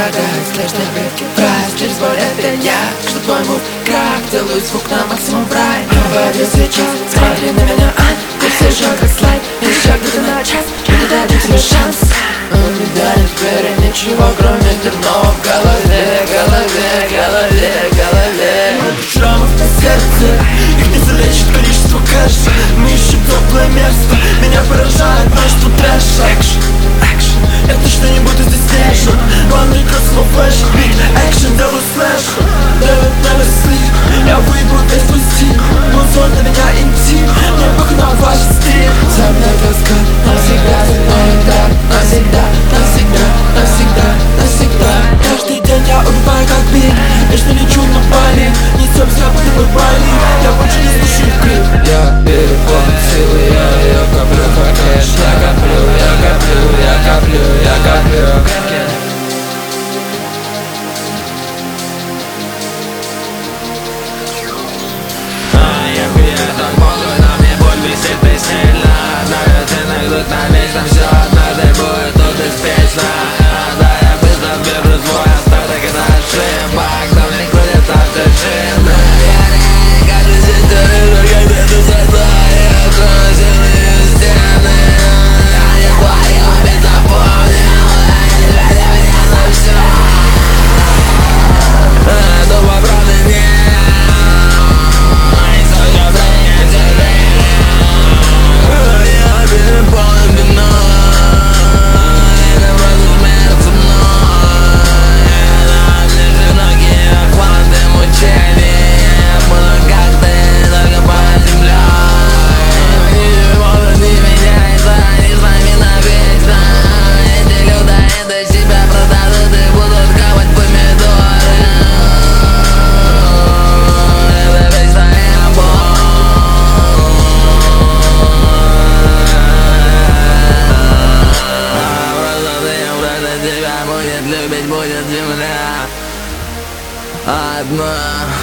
страдает, слышны рыбки фраз. Через боль это я, что твой мув крах. Делаю звук на максимум в рай. Говорю сейчас, смотри на меня, ты все же как слайд. Еще где-то на час, мне дадут тебе шанс. Он не дарит теперь ничего, кроме дурного в голове, голове, голове, голове. Шрамов на сердце, их не залечит количество кэша. Мы ищем теплое место, меня поражает множество трэша. Экшн, это что-нибудь из снежно. Главный кросс, но флэш, бит, экшн, делаю слэш. Never sleep, я выйду весь твой стиль. Музон на меня интим, мне похуй на ваш стиль. За мной тоска, навсегда за мной так. Навсегда, навсегда, навсегда, навсегда. Каждый день я убиваю как бит. Вечно лечу на Бали, несем запад на Бали. Я больше не слушаю клип. Я переполнен силы, я коплю как кэш. Я коплю, я коплю, я коплю, я коплю. Я хуяю так много, на мне боль висит бессильно. Драгоценных дух навечно, все однажды будет тут беспечно. Да, я быстро выберу свой остаток, это ошибок. Да мне крутит автоджин. Я не хочу сидеть, когда ты создаешь красивые стены. Я не хвалю, не запомнил, я не меня на все. Думаю, правда нет. Тебя будет любить, будет земля одна.